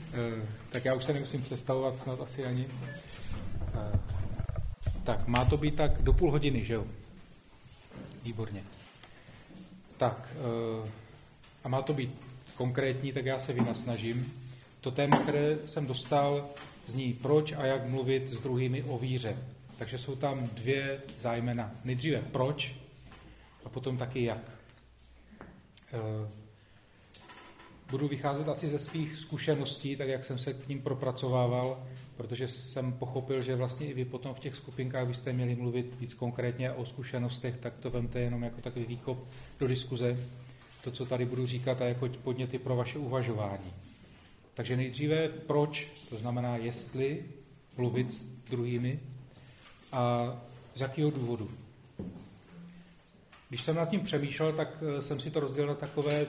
Tak já už se nemusím představovat snad asi ani. Tak, má to být tak do půl hodiny, že jo? Výborně. Tak, a má to být konkrétní, tak já se vynasnažím. To téma, které jsem dostal, zní proč a jak mluvit s druhými o víře. Takže jsou tam dvě zájmena. Nejdříve proč a potom taky jak. Budu vycházet asi ze svých zkušeností, tak jak jsem se k ním propracovával, protože jsem pochopil, že vlastně i vy potom v těch skupinkách byste měli mluvit víc konkrétně o zkušenostech, tak to vemte jenom jako takový výkop do diskuze. To, co tady budu říkat, a jako podněty pro vaše uvažování. Takže nejdříve proč, to znamená jestli mluvit s druhými a z jakého důvodu. Když jsem nad tím přemýšlel, tak jsem si to rozdělil na takové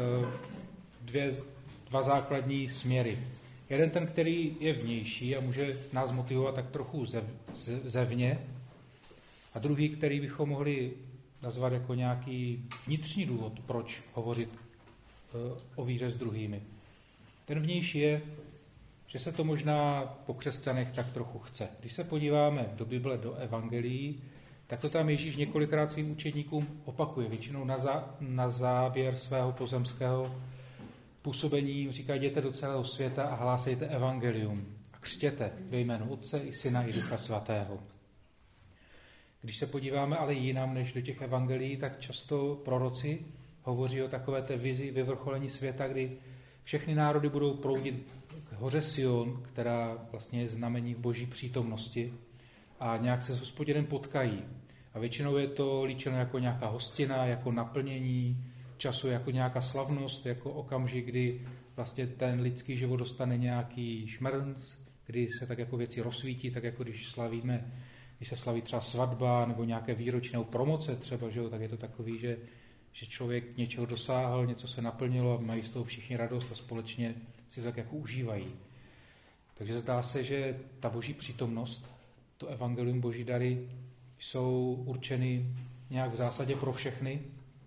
dva základní směry. Jeden ten, který je vnější a může nás motivovat tak trochu zevně, a druhý, který bychom mohli nazvat jako nějaký vnitřní důvod, proč hovořit o víře s druhými. Ten vnější je, že se to možná po křesťanech tak trochu chce. Když se podíváme do Bible, do evangelií, tak to tam Ježíš několikrát svým učedníkům opakuje. Většinou na závěr svého pozemského působení říká, jděte do celého světa a hlásejte evangelium a křtěte ve jménu Otce i Syna i Ducha Svatého. Když se podíváme ale jinam než do těch evangelií, tak často proroci hovoří o takové té vizi vyvrcholení světa, kdy všechny národy budou proudit k hoře Sion, která vlastně je znamení boží přítomnosti, a nějak se s Hospodinem potkají. A většinou je to líčeno jako nějaká hostina, jako naplnění času, jako nějaká slavnost, jako okamžik, kdy vlastně ten lidský život dostane nějaký šmrnc, kdy se tak jako věci rozsvítí, tak jako když se slaví třeba svatba nebo nějaké výročí nebo promoce třeba, že jo, tak je to takový, že člověk něčeho dosáhl, něco se naplnilo a mají z toho všichni radost a společně si to tak jako užívají. Takže zdá se, že ta boží přítomnost, to evangelium, boží dary jsou určeny nějak v zásadě pro všechny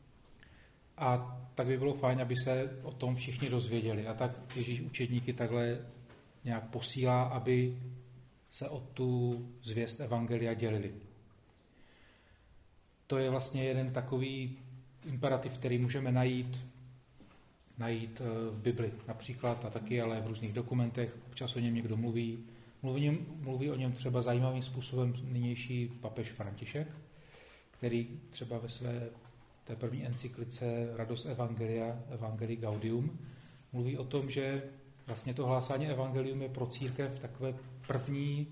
a tak by bylo fajn, aby se o tom všichni dozvěděli. A tak Ježíš učedníky takhle nějak posílá, aby se o tu zvěst evangelia dělili. To je vlastně jeden takový imperativ, který můžeme najít v Bibli například a taky, ale v různých dokumentech. Občas o něm někdo mluví. Mluví o něm třeba zajímavým způsobem nynější papež František, který třeba ve své té první encyklice Radost Evangelia, Evangelii Gaudium, mluví o tom, že vlastně to hlásání evangelium je pro církev takové první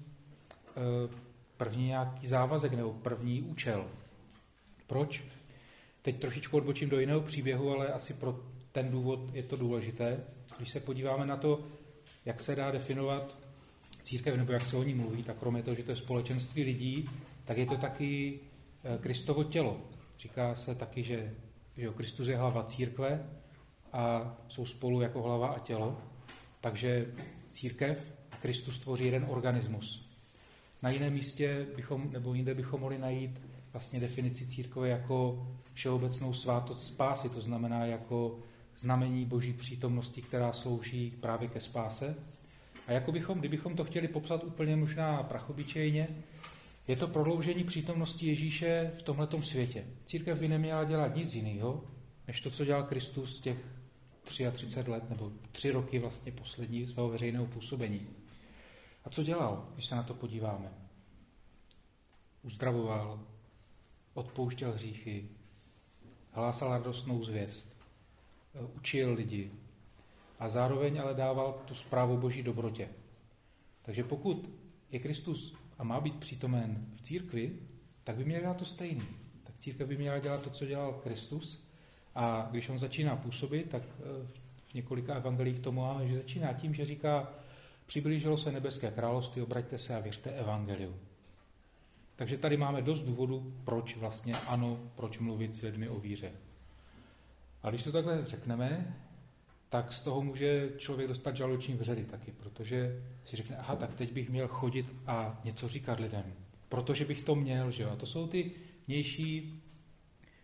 nějaký závazek nebo první účel. Proč? Teď trošičku odbočím do jiného příběhu, ale asi pro ten důvod je to důležité. Když se podíváme na to, jak se dá definovat církev, nebo jak se o ní mluví, tak kromě toho, že to je společenství lidí, tak je to taky Kristovo tělo. Říká se taky, že Kristus je hlava církve a jsou spolu jako hlava a tělo. Takže církev a Kristus tvoří jeden organismus. Na jiném místě jinde bychom mohli najít vlastně definici církve jako všeobecnou svátost spásy, to znamená jako znamení boží přítomnosti, která slouží právě ke spáse. A kdybychom to chtěli popsat úplně možná prachobyčejně, je to prodloužení přítomnosti Ježíše v tomhletom světě. Církev by neměla dělat nic jiného, než to, co dělal Kristus těch 33 let, nebo 3 roky vlastně poslední svého veřejného působení. A co dělal, když se na to podíváme? Uzdravoval, odpouštěl hříchy, hlásal radostnou zvěst, učil lidi a zároveň ale dával tu zprávu boží dobrotě. Takže pokud je Kristus a má být přítomen v církvi, tak by měl dělat to stejný. Tak církev by měla dělat to, co dělal Kristus, a když on začíná působit, tak v několika evangelích tomu máme, že začíná tím, že říká: přiblížilo se nebeské království, obraťte se a věřte evangeliu. Takže tady máme dost důvodů, proč mluvit s lidmi o víře. A když to takhle řekneme, tak z toho může člověk dostat žaludeční vředy taky, protože si řekne, tak teď bych měl chodit a něco říkat lidem, protože bych to měl, že jo. A to jsou ty vnější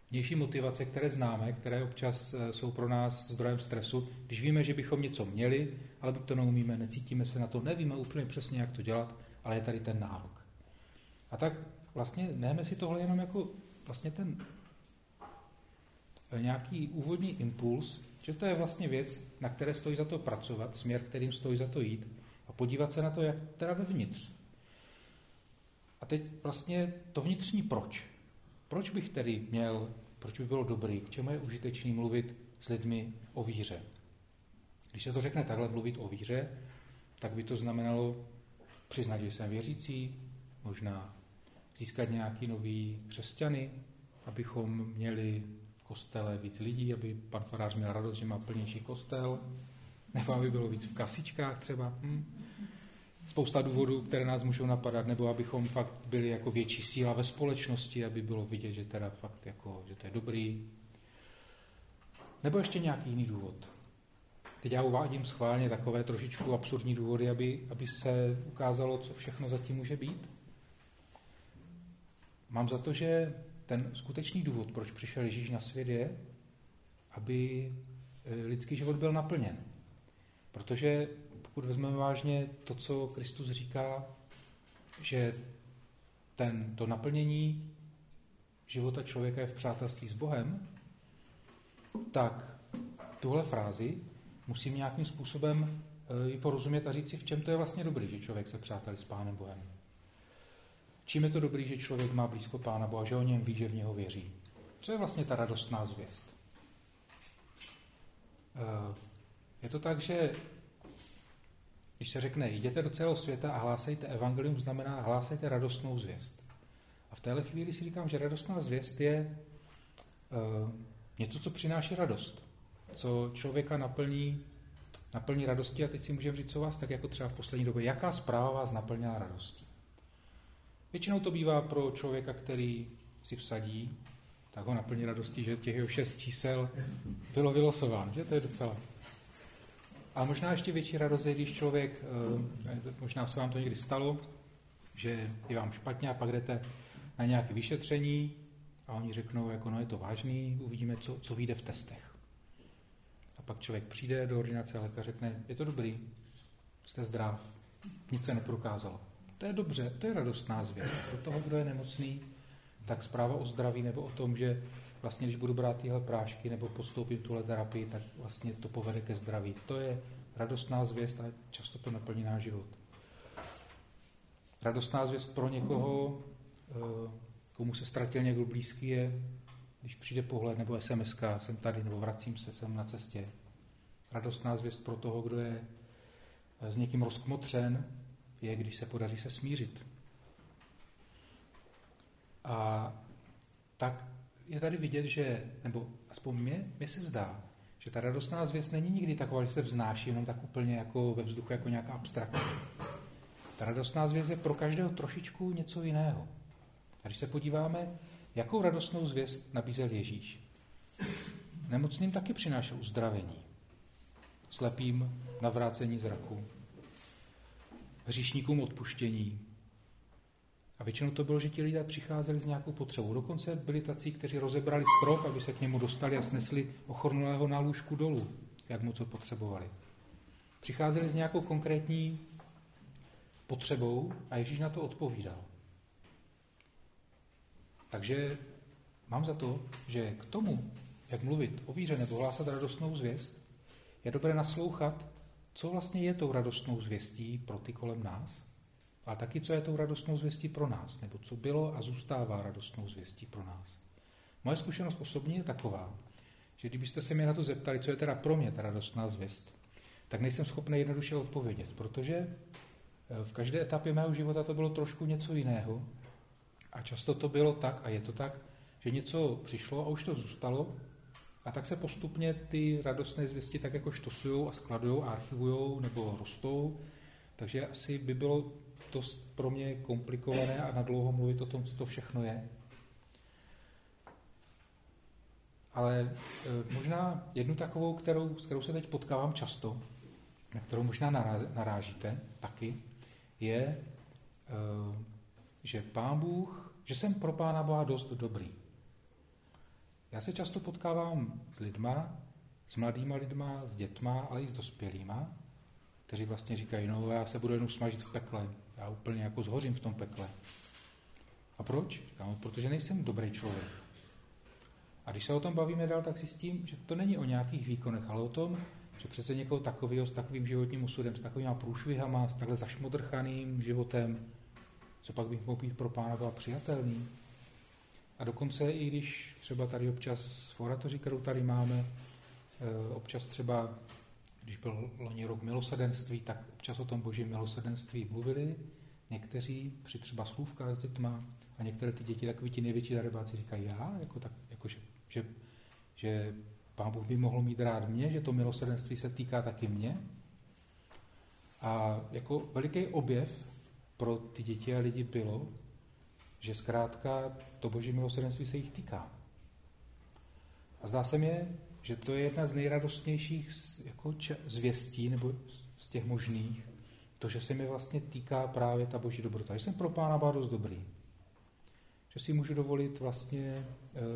vnější motivace, které známe, které občas jsou pro nás zdrojem stresu, když víme, že bychom něco měli, ale buď to neumíme, necítíme se na to, nevíme úplně přesně, jak to dělat, ale je tady ten nárok. A tak vlastně nehme si tohle jenom jako vlastně ten nějaký úvodní impuls, že to je vlastně věc, na které stojí za to pracovat, směr, kterým stojí za to jít a podívat se na to, jak teda vevnitř. A teď vlastně to vnitřní proč. Proč bych tedy měl, proč by bylo dobrý, k čemu je užitečný mluvit s lidmi o víře? Když se to řekne takhle mluvit o víře, tak by to znamenalo přiznat, že jsem věřící, možná získat nějaký nový křesťany, abychom měli v kostele víc lidí, aby pan farář měl radost, že má plnější kostel, nebo aby bylo víc v kasičkách třeba. Spousta důvodů, které nás můžou napadat, nebo abychom fakt byli jako větší síla ve společnosti, aby bylo vidět, že teda fakt jako, že to je dobrý. Nebo ještě nějaký jiný důvod. Teď já uvádím schválně takové trošičku absurdní důvody, aby se ukázalo, co všechno zatím může být. Mám za to, že ten skutečný důvod, proč přišel Ježíš na svět, je, aby lidský život byl naplněn. Protože pokud vezmeme vážně to, co Kristus říká, že to naplnění života člověka je v přátelství s Bohem, tak tuhle frázi musím nějakým způsobem ji porozumět a říct si, v čem to je vlastně dobrý, že člověk se přátelí s Pánem Bohem. Čím je to dobrý, že člověk má blízko Pána Boha, že o něm ví, že v něho věří. Co je vlastně ta radostná zvěst? Je to tak, že když se řekne, jděte do celého světa a hlásejte evangelium, znamená hlásejte radostnou zvěst. A v téhle chvíli si říkám, že radostná zvěst je něco, co přináší radost. Co člověka naplní radostí. A teď si můžeme říct, co vás tak jako třeba v poslední době, jaká zpráva vás naplnila radostí. Většinou to bývá pro člověka, který si vsadí, tak ho naplní radostí, že těch 6 čísel bylo vylosován, že to je docela. A možná ještě větší radost je, když člověk, možná se vám to někdy stalo, že je vám špatně a pak jdete na nějaké vyšetření a oni řeknou, jako no je to vážný, uvidíme, co vyjde v testech. A pak člověk přijde do ordinace a lékař řekne, je to dobrý, jste zdrav, nic se neprokázalo. To je dobře, to je radostná zvěst. Pro toho, kdo je nemocný, tak zpráva o zdraví nebo o tom, že vlastně, když budu brát tyhle prášky nebo podstoupím tuhle terapii, tak vlastně to povede ke zdraví. To je radostná zvěst a často to naplní náš život. Radostná zvěst pro někoho, komu se ztratil někdo blízký, je, když přijde pohled nebo SMS-ka, jsem tady, nebo vracím se, jsem na cestě. Radostná zvěst pro toho, kdo je s někým rozkmotřen, je, když se podaří se smířit. A tak je tady vidět, že, nebo aspoň mě se zdá, že ta radostná zvěst není nikdy taková, že se vznáší jenom tak úplně jako ve vzduchu, jako nějaká abstrakce. Ta radostná zvěst je pro každého trošičku něco jiného. A když se podíváme, jakou radostnou zvěst nabízel Ježíš. Nemocným taky přinášel uzdravení. Slepým navrácení zraku. Hříšníkům odpuštění. A většinou to bylo, že ti lidé přicházeli s nějakou potřebou. Dokonce byli tací, kteří rozebrali strop, aby se k němu dostali a snesli ochrnulého na lůžku dolů, jak moc ho potřebovali. Přicházeli s nějakou konkrétní potřebou a Ježíš na to odpovídal. Takže mám za to, že k tomu, jak mluvit o víře nebo hlásat radostnou zvěst, je dobré naslouchat, co vlastně je tou radostnou zvěstí pro ty kolem nás, ale taky, co je tou radostnou zvěstí pro nás, nebo co bylo a zůstává radostnou zvěstí pro nás. Moje zkušenost osobní je taková, že kdybyste se mě na to zeptali, co je teda pro mě ta radostná zvěst, tak nejsem schopný jednoduše odpovědět, protože v každé etapě mého života to bylo trošku něco jiného a často to bylo tak, a je to tak, že něco přišlo a už to zůstalo a tak se postupně ty radostné zvěsti tak jako štosujou a skladujou a archivujou nebo rostou, takže asi by bylo dost pro mě komplikované a nadlouho mluvit o tom, co to všechno je. Ale možná jednu takovou, s kterou se teď potkávám často, na kterou možná narážíte taky, je, že Pán Bůh, že jsem pro Pána Boha dost dobrý. Já se často potkávám s lidma, s mladýma lidma, s dětma, ale i s dospělýma, kteří vlastně říkají, no já se budu jenom smažit v pekle, já úplně jako zhořím v tom pekle. A proč? Říkám, protože nejsem dobrý člověk. A když se o tom bavíme dál, tak si s tím, že to není o nějakých výkonech, ale o tom, že přece někoho takového s takovým životním osudem, s takovýma průšvihama, s takhle zašmodrchaným životem, co pak bych mohl být pro Pána Boha přijatelný. A dokonce i když třeba tady občas v oratoři, kterou tady máme, občas třeba, když byl loni rok milosrdenství, tak občas o tom božím milosrdenství mluvili někteří při třeba slůvkách s dětma a některé ty děti, takový ti největší darebáci říkají, že Pán Bůh by mohl mít rád mě, že to milosrdenství se týká taky mě. A jako veliký objev pro ty děti a lidi bylo, že zkrátka to boží milosrdenství se jich týká. A zdá se mi, že to je jedna z nejradostnějších jako zvěstí, nebo z těch možných, to, že se mi vlastně týká právě ta boží dobrota. Že jsem pro Pána Boha dost dobrý. Že si můžu dovolit vlastně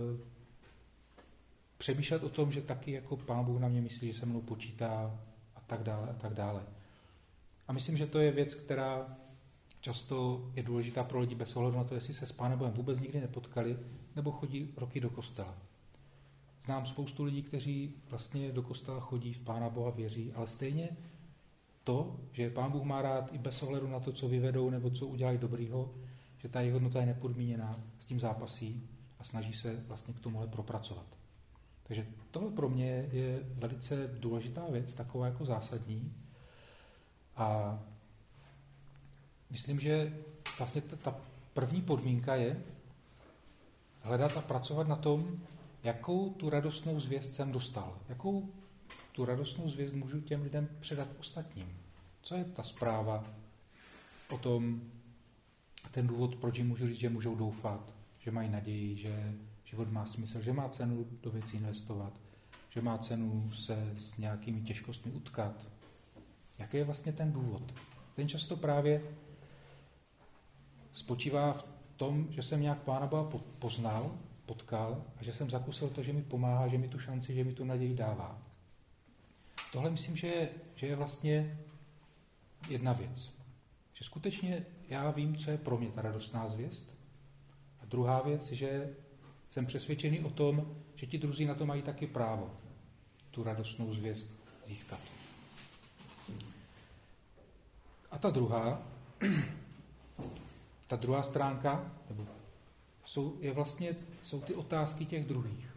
přemýšlet o tom, že taky jako Pán Bůh na mě myslí, že se mnou počítá a tak dále a tak dále. A myslím, že to je věc, která často je důležitá pro lidi bez ohledu na to, jestli se s Pánem Bohem vůbec nikdy nepotkali, nebo chodí roky do kostela. Znám spoustu lidí, kteří vlastně do kostela chodí, v Pána Boha věří, ale stejně to, že Pán Bůh má rád i bez ohledu na to, co vyvedou nebo co udělají dobrýho, že ta jejich hodnota je nepodmíněná, s tím zápasí a snaží se vlastně k tomuhle propracovat. Takže tohle pro mě je velice důležitá věc, taková jako zásadní. A myslím, že vlastně ta první podmínka je hledat a pracovat na tom, jakou tu radostnou zvěst jsem dostal. Jakou tu radostnou zvěst můžu těm lidem předat ostatním. Co je ta zpráva o tom, ten důvod, proč jim můžu říct, že můžou doufat, že mají naději, že život má smysl, že má cenu do věcí investovat, že má cenu se s nějakými těžkostmi utkat. Jaký je vlastně ten důvod? Ten často právě spočívá v tom, že jsem nějak Pána Boha potkal a že jsem zakusil to, že mi pomáhá, že mi tu šanci, že mi tu naději dává. Tohle myslím, že je vlastně jedna věc. Že skutečně já vím, co je pro mě ta radostná zvěst. A druhá věc, že jsem přesvědčený o tom, že ti druzí na to mají taky právo tu radostnou zvěst získat. A ta druhá stránka, jsou ty otázky těch druhých.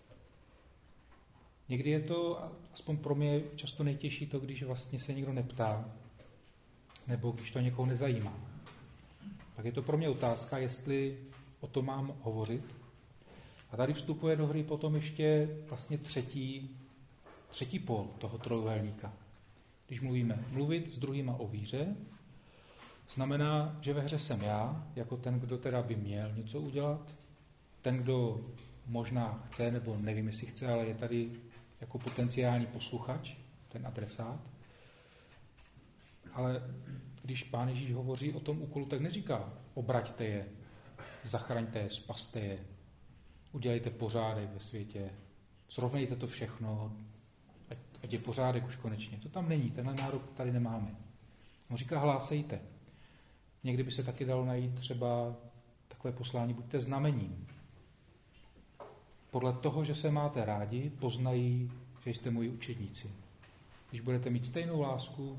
Někdy je to, aspoň pro mě, často nejtěžší to, když vlastně se nikdo neptá, nebo když to někoho nezajímá. Tak je to pro mě otázka, jestli o tom mám hovořit. A tady vstupuje do hry potom ještě vlastně třetí pól toho trojuhelníka. Když mluvit s druhýma o víře, znamená, že ve hře jsem já, jako ten, kdo teda by měl něco udělat, ten, kdo možná chce, nebo nevím, jestli chce, ale je tady jako potenciální posluchač, ten adresát. Ale když Pán Ježíš hovoří o tom úkolu, tak neříká, obraťte je, zachraňte je, spaste je, udělejte pořádek ve světě, srovnejte to všechno, ať je pořádek už konečně. To tam není, tenhle nárok tady nemáme. On říká, hlásejte. Někdy by se taky dalo najít třeba takové poslání, buďte znamením. Podle toho, že se máte rádi, poznají, že jste moji učedníci. Když budete mít stejnou lásku,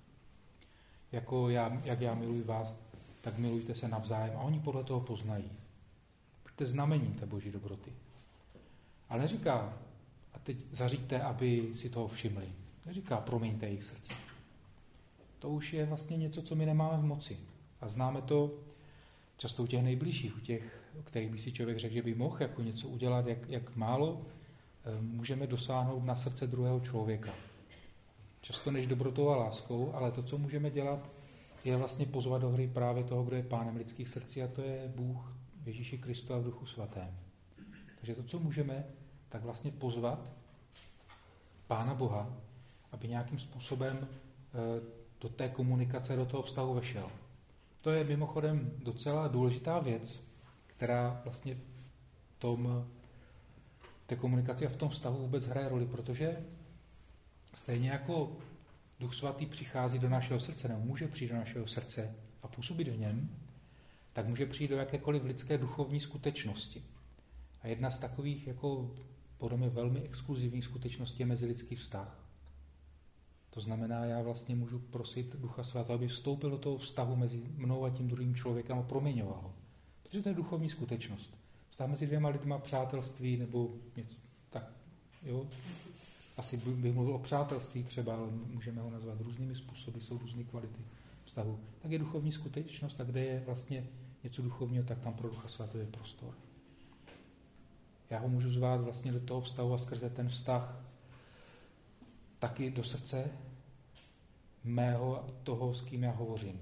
jak já miluji vás, tak milujte se navzájem a oni podle toho poznají. Buďte znamením té boží dobroty. Ale neříká, a teď zaříďte, aby si toho všimli. Neříká, promiňte jejich srdce. To už je vlastně něco, co my nemáme v moci. A známe to často u těch nejbližších, u těch, o kterých by si člověk řekl, že by mohl jako něco udělat, jak málo můžeme dosáhnout na srdce druhého člověka. Často než dobrotou a láskou, ale to, co můžeme dělat, je vlastně pozvat do hry právě toho, kdo je pánem lidských srdcí, a to je Bůh v Ježíši Kristu a v Duchu Svatém. Takže to, co můžeme, tak vlastně pozvat Pána Boha, aby nějakým způsobem do té komunikace, do toho vztahu vešel. To je mimochodem docela důležitá věc, která vlastně v v té komunikaci a v tom vztahu vůbec hraje roli, protože stejně jako Duch Svatý přichází do našeho srdce, nebo může přijít do našeho srdce a působit v něm, tak může přijít do jakékoliv lidské duchovní skutečnosti. A jedna z takových, jako podle mě velmi exkluzivních skutečností je mezilidský vztah. To znamená, já vlastně můžu prosit Ducha Svatého, aby vstoupil do toho vztahu mezi mnou a tím druhým člověkem a proměňoval ho. Protože to je duchovní skutečnost. Vztah mezi dvěma lidma, přátelství nebo něco tak, jo. Asi bych mluvil o přátelství třeba, ale můžeme ho nazvat různými způsoby, jsou různé kvality vztahu. Tak je duchovní skutečnost, a kde je vlastně něco duchovního, tak tam pro Ducha Svatého je prostor. Já ho můžu zvát vlastně do toho vztahu a skrze ten vztah taky do srdce mého a toho, s kým já hovořím.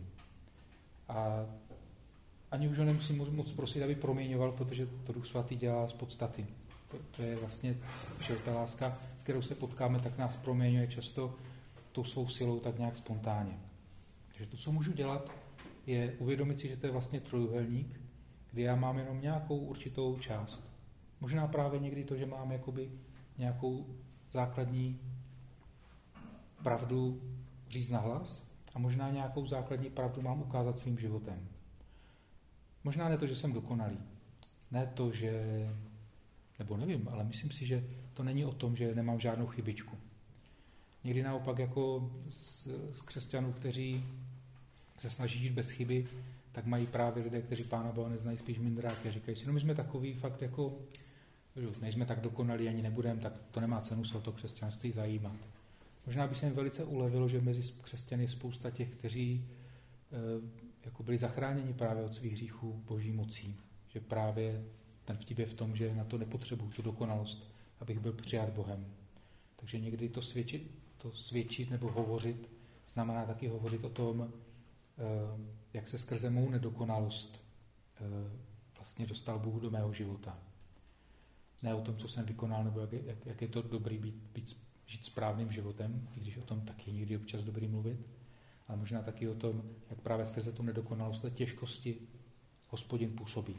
A ani už ho nemusím moc prosit, aby proměňoval, protože to Duch Svatý dělá z podstaty. To je vlastně, že ta láska, s kterou se potkáme, tak nás proměňuje často tou svou silou tak nějak spontánně. Takže to, co můžu dělat, je uvědomit si, že to je vlastně trojúhelník, kdy já mám jenom nějakou určitou část. Možná právě někdy to, že mám jakoby nějakou základní pravdu říct nahlas a možná nějakou základní pravdu mám ukázat svým životem. Možná ne to, že jsem dokonalý. Ne to, že... Nebo nevím, ale myslím si, že to není o tom, že nemám žádnou chybičku. Někdy naopak jako z křesťanů, kteří se snaží žít bez chyby, tak mají právě lidé, kteří Pána Boha neznají, spíš mindráky a říkají si, no my jsme takový fakt jako, nejsme tak dokonalí, ani nebudeme, tak to nemá cenu se o to křesťanství zajímat. Možná by se jim velice ulevilo, že mezi křesťany je spousta těch, kteří jako byli zachráněni právě od svých hříchů Boží mocí. Že právě ten vtip je v tom, že na to nepotřebuji tu dokonalost, abych byl přijat Bohem. Takže někdy to svědčit nebo hovořit znamená taky hovořit o tom, jak se skrze mou nedokonalost vlastně dostal Bůh do mého života. Ne o tom, co jsem vykonal, nebo jak je to dobrý žít správným životem, i když o tom taky někdy občas dobrý mluvit, ale možná taky o tom, jak právě skrze tu nedokonalost a těžkosti Hospodin působí.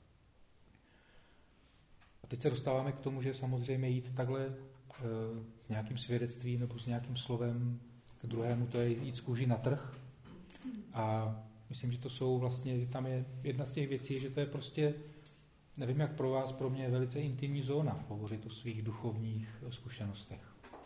A teď se dostáváme k tomu, že samozřejmě jít takhle s nějakým svědectvím nebo s nějakým slovem k druhému, to je jít z kůží na trh. A myslím, že to jsou vlastně, tam je jedna z těch věcí, že to je prostě, nevím jak pro vás, pro mě je velice intimní zóna hovořit o svých duchovních zkušenostech.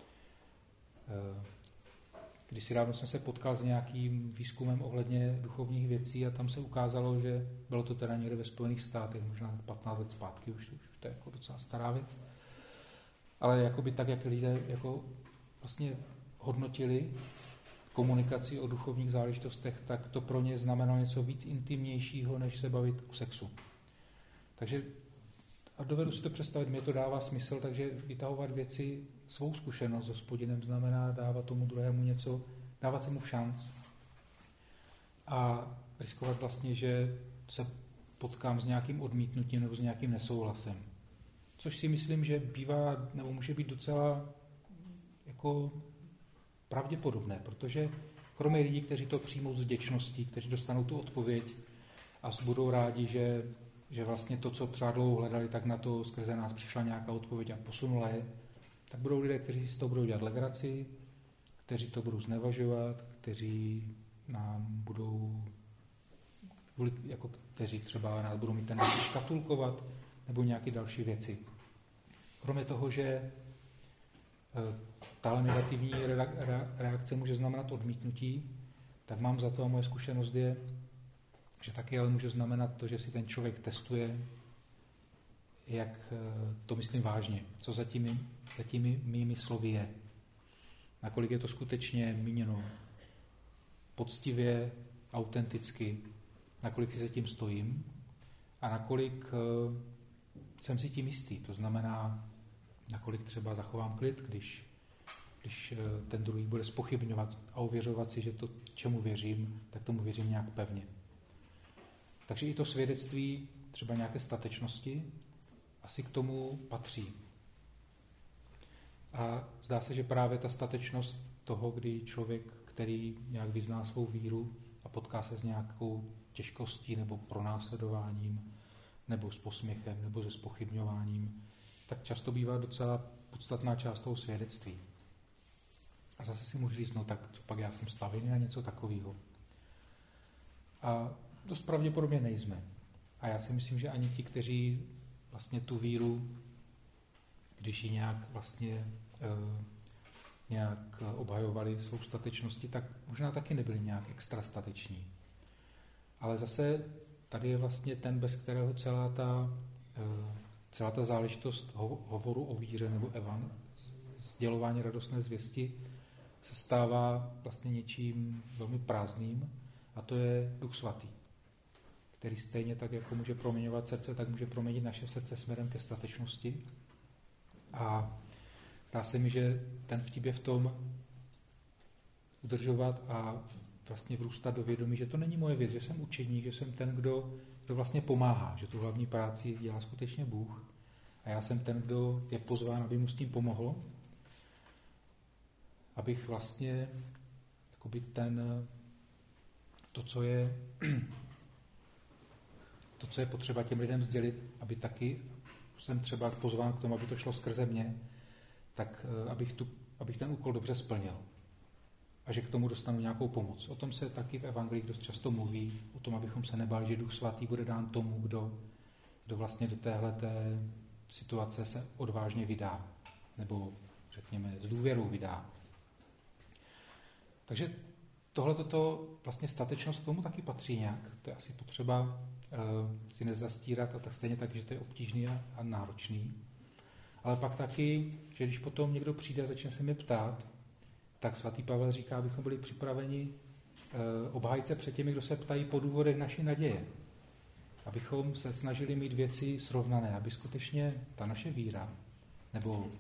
Kdysi dávno jsem se potkal s nějakým výzkumem ohledně duchovních věcí a tam se ukázalo, že bylo to teda někde ve Spojených státech, možná 15 let zpátky, už to je jako docela stará věc. Ale jakoby tak, jak lidé jako vlastně hodnotili komunikaci o duchovních záležitostech, tak to pro ně znamenalo něco víc intimnějšího, než se bavit o sexu. Takže a dovedu si to představit, mě to dává smysl, takže vytahovat věci, svou zkušenost s Hospodinem znamená dávat tomu druhému něco, dávat se mu šanc a riskovat vlastně, že se potkám s nějakým odmítnutím nebo s nějakým nesouhlasem. Což si myslím, že bývá nebo může být docela jako pravděpodobné, protože kromě lidí, kteří to přijmou s vděčností, kteří dostanou tu odpověď a budou rádi, že vlastně to, co třeba dlouho hledali, tak na to skrze nás přišla nějaká odpověď a posunula je, tak budou lidé, kteří si to budou dělat legraci, kteří to budou znevažovat, kteří nám budou, jako kteří třeba nás budou mít tendenci škatulkovat, nebo nějaké další věci. Kromě toho, že tahle negativní reakce může znamenat odmítnutí, tak mám za to, a moje zkušenost je, že taky ale může znamenat to, že si ten člověk testuje, jak to myslím vážně, co za těmi mými slovy je. Nakolik je to skutečně míněno poctivě, autenticky, nakolik si za tím stojím a nakolik jsem si tím jistý. To znamená, nakolik třeba zachovám klid, když ten druhý bude zpochybňovat a ověřovat si, že to, čemu věřím, tak tomu věřím nějak pevně. Takže i to svědectví třeba nějaké statečnosti asi k tomu patří. A zdá se, že právě ta statečnost toho, kdy člověk, který nějak vyzná svou víru a potká se s nějakou těžkostí nebo pronásledováním, nebo s posměchem, nebo se zpochybňováním, tak často bývá docela podstatná část toho svědectví. A zase si můžu říct, no tak co pak já jsem stavěný na něco takového. A dost pravděpodobně nejsme. A já si myslím, že ani ti, kteří vlastně tu víru, když ji nějak vlastně nějak obhajovali svou statečnosti, tak možná taky nebyli nějak extra stateční. Ale zase tady je vlastně ten, bez kterého celá ta záležitost hovoru o víře nebo sdělování radostné zvěsti se stává vlastně něčím velmi prázdným, a to je Duch Svatý, který stejně tak, jako může proměňovat srdce, tak může proměnit naše srdce směrem ke statečnosti. A zdá se mi, že ten vtip je v tom udržovat a vlastně vrůstat do vědomí, že to není moje věc, že jsem učedník, že jsem ten, kdo vlastně pomáhá, že tu hlavní práci dělá skutečně Bůh a já jsem ten, kdo je pozván, aby mu s tím pomohl, abych vlastně jakoby to, co je potřeba těm lidem sdělit, aby taky jsem třeba pozván k tomu, aby to šlo skrze mě, tak abych ten úkol dobře splnil. A že k tomu dostanu nějakou pomoc. O tom se taky v evangelii dost často mluví, o tom, abychom se nebáli, že Duch Svatý bude dán tomu, kdo vlastně do téhleté situace se odvážně vydá. Nebo řekněme s důvěrou vydá. Takže tohleto vlastně statečnost k tomu taky patří nějak. To je asi potřeba si nezastírat a tak stejně tak, že to je obtížný a náročný. Ale pak taky, že když potom někdo přijde a začne se mě ptát, tak svatý Pavel říká, abychom byli připraveni obhájit se před těmi, kdo se ptají po důvodech naší naděje. Abychom se snažili mít věci srovnané, aby skutečně ta naše víra, nebo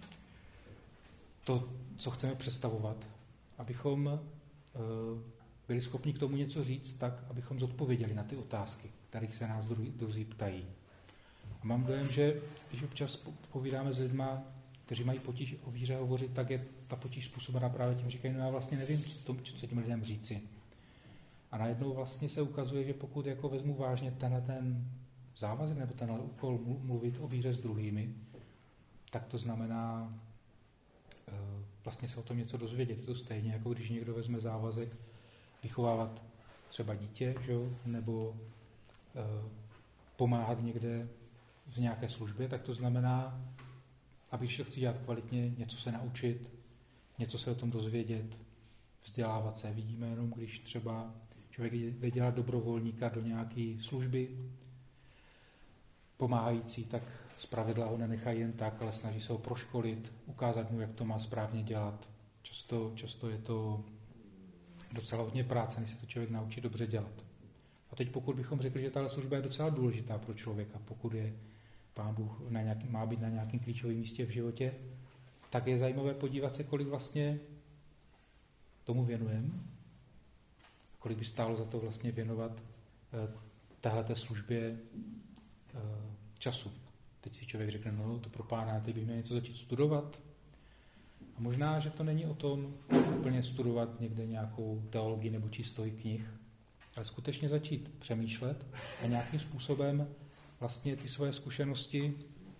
to, co chceme představovat, abychom byli schopni k tomu něco říct tak, abychom zodpověděli na ty otázky, kterých se nás druzí ptají. A mám dojem, že když občas povídáme s lidma, kteří mají potíž o víře hovořit, tak je ta potíž způsobena právě tím, říkají, no já vlastně nevím, co těm lidem říci. A najednou vlastně se ukazuje, že pokud jako vezmu vážně ten závazek nebo ten úkol mluvit o víře s druhými, tak to znamená vlastně se o tom něco dozvědět. To stejně, jako když někdo vezme závazek vychovávat třeba dítě, že? Nebo pomáhat někde v nějaké službě, tak to znamená, aby když to chci dělat kvalitně, něco se naučit, něco se o tom dozvědět, vzdělávat se. Vidíme jenom, když třeba člověk jde dělat dobrovolníka do nějaké služby pomáhající, tak zpravidla ho nenechají jen tak, ale snaží se ho proškolit, ukázat mu, jak to má správně dělat. Často je to docela hodně práce, než se to člověk naučí dobře dělat. A teď pokud bychom řekli, že tahle služba je docela důležitá pro člověka, pokud je Pán Bůh má být na nějakém klíčovém místě v životě, tak je zajímavé podívat se, kolik vlastně tomu věnujeme, kolik by stálo za to vlastně věnovat téhleté službě času. Teď si člověk řekne, no to pro Pána, teď bych měl něco začít studovat. A možná, že to není o tom úplně studovat někde nějakou teologii nebo čistou knih, ale skutečně začít přemýšlet a nějakým způsobem vlastně ty svoje zkušenosti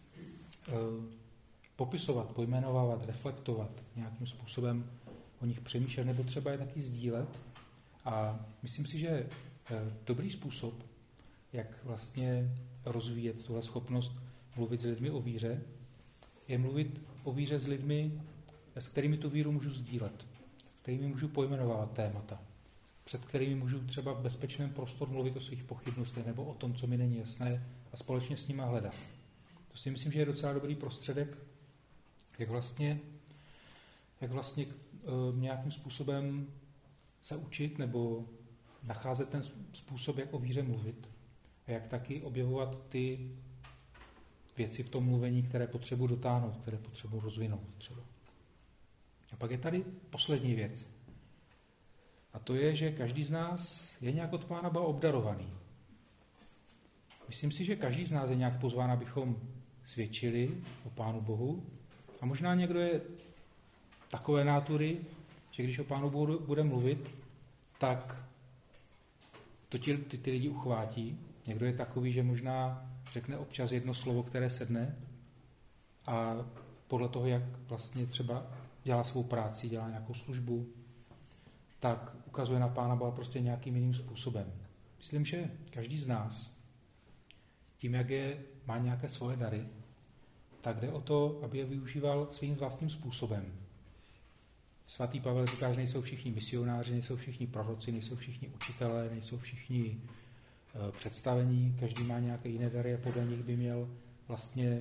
popisovat, pojmenovávat, reflektovat, nějakým způsobem o nich přemýšlet nebo třeba je taky sdílet. A myslím si, že dobrý způsob, jak vlastně rozvíjet tuhle schopnost mluvit s lidmi o víře, je mluvit o víře s lidmi, s kterými tu víru můžu sdílet, s kterými můžu pojmenovávat témata, před kterými můžu třeba v bezpečném prostoru mluvit o svých pochybnostech nebo o tom, co mi není jasné a společně s nimi hledat. To si myslím, že je docela dobrý prostředek, jak vlastně nějakým způsobem se učit nebo nacházet ten způsob, jak o víře mluvit a jak taky objevovat ty věci v tom mluvení, které potřebuji dotáhnout, které potřebuji rozvinout třeba. A pak je tady poslední věc. A to je, že každý z nás je nějak od Pána Boha obdarovaný. Myslím si, že každý z nás je nějak pozván, abychom svědčili o Pánu Bohu. A možná někdo je takové nátury, že když o Pánu Bohu bude mluvit, tak to ty lidi uchvátí. Někdo je takový, že možná řekne občas jedno slovo, které sedne. a podle toho, jak vlastně třeba dělá svou práci, dělá nějakou službu, tak ukazuje na Pána Boha prostě nějakým jiným způsobem. Myslím, že každý z nás, tím, jak má nějaké svoje dary, tak jde o to, aby je využíval svým vlastním způsobem. Svatý Pavel říká, že nejsou všichni misionáři, nejsou všichni proroci, nejsou všichni učitelé, nejsou všichni představení, každý má nějaké jiné dary a podle nich by měl vlastně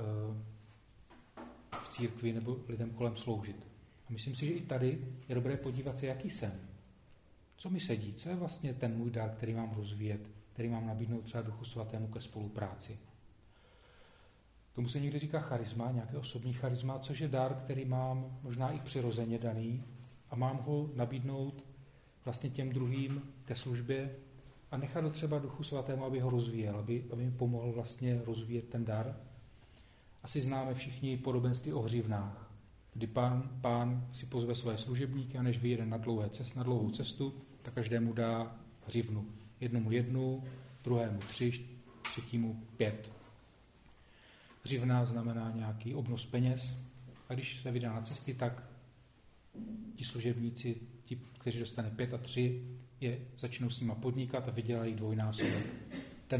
v církvi nebo lidem kolem sloužit. A myslím si, že i tady je dobré podívat se, jaký jsem. Co mi sedí? Co je vlastně ten můj dar, který mám rozvíjet, který mám nabídnout třeba Duchu Svatému ke spolupráci. Tomu se někdy říká charisma, nějaké osobní charisma, což je dar, který mám možná i přirozeně daný a mám ho nabídnout vlastně těm druhým té službě a nechat ho třeba Duchu Svatému, aby ho rozvíjel, aby mi pomohl vlastně rozvíjet ten dar. Asi známe všichni podobenství o hřivnách, kdy pán si pozve své služebníky a než vyjede na dlouhou cestu, tak každému dá hřivnu. Jednomu 1, druhému 3, třetímu 5. Hřivna znamená nějaký obnos peněz a když se vydá na cesty, tak ti služebníci, ti, kteří dostane 5 a 3, začnou s nima podnikat a vydělají dvojnásobek. Ten,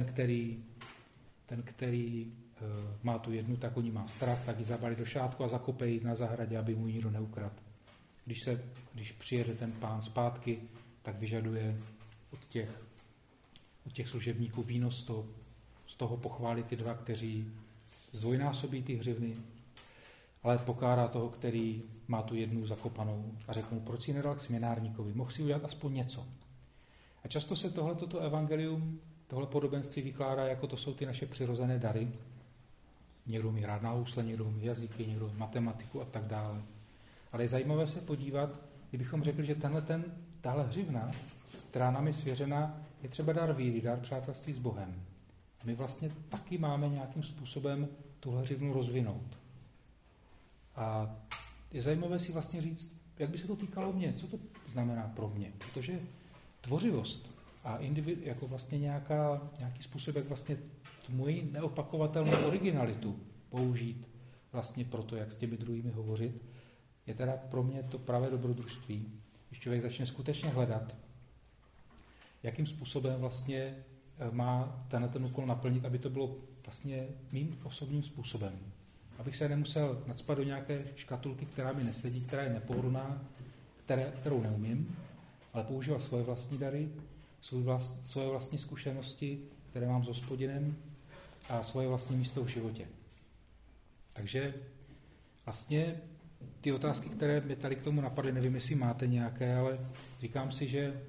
který má tu 1, tak o ní má strach, tak ji zabalí do šátku a zakope ji na zahradě, aby mu ji nikdo neukradl. Když přijede ten pán zpátky, tak vyžaduje od těch služebníků výnos z toho pochválit ty 2, kteří zdvojnásobí ty hřivny, ale pokárá toho, který má tu 1 zakopanou a řekl mu, proč si nedal k směnárníkovi, mohl si udělat aspoň něco. A často se toto evangelium, tohle podobenství vykládá, jako to jsou ty naše přirozené dary. Někdo umí hrát na housle, někdo umí jazyky, někdo matematiku a tak dále. Ale je zajímavé se podívat, kdybychom řekli, že tahle hřivna, která nám je svěřena, je třeba dar víry, dar přátelství s Bohem. A my vlastně taky máme nějakým způsobem tuhle hřivnu rozvinout. A je zajímavé si vlastně říct, jak by se to týkalo mě, co to znamená pro mě. Protože tvořivost a jako vlastně nějaký způsob, jak vlastně tu moji neopakovatelnou originalitu použít vlastně pro to, jak s těmi druhými hovořit, je teda pro mě to pravé dobrodružství. Když člověk začne skutečně hledat, jakým způsobem vlastně má ten úkol naplnit, aby to bylo vlastně mým osobním způsobem. Abych se nemusel nacpat do nějaké škatulky, která mi nesedí, která je nepohodlná, kterou neumím, ale používal svoje vlastní dary, svoje vlastní zkušenosti, které mám s Hospodinem a svoje vlastní místo v životě. Takže vlastně ty otázky, které mě tady k tomu napadly, nevím, jestli máte nějaké, ale říkám si, že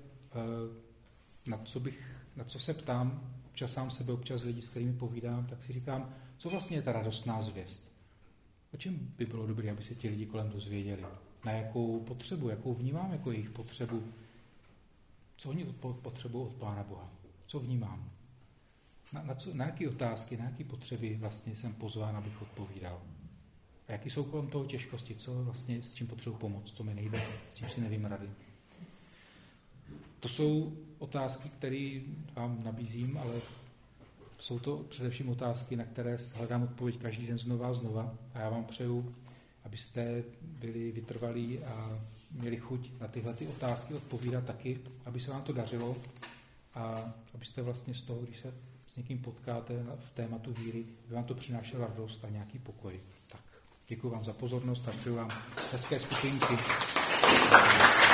na co se ptám, občas sám sebe, občas lidi, s kterými povídám, tak si říkám, co vlastně je ta radostná zvěst? O čem by bylo dobré, aby se ti lidi kolem dozvěděli? Na jakou potřebu, jakou vnímám jako jejich potřebu? Co oni potřebují od Pána Boha? Co vnímám? Na jaké otázky, na jaké potřeby vlastně jsem pozván, abych odpovídal? A jaký jsou kolem toho těžkosti? Co vlastně, s čím potřebuji pomoct? Co mi nejde? S čím si nevím rady? To jsou otázky, které vám nabízím, ale jsou to především otázky, na které hledám odpověď každý den znova a znova. A já vám přeju, abyste byli vytrvalí a měli chuť na tyhle otázky odpovídat taky, aby se vám to dařilo a abyste vlastně z toho, když se s někým potkáte v tématu víry, by vám to přinášelo radost a nějaký pokoj. Tak, děkuji vám za pozornost a přeju vám hezké skupinky.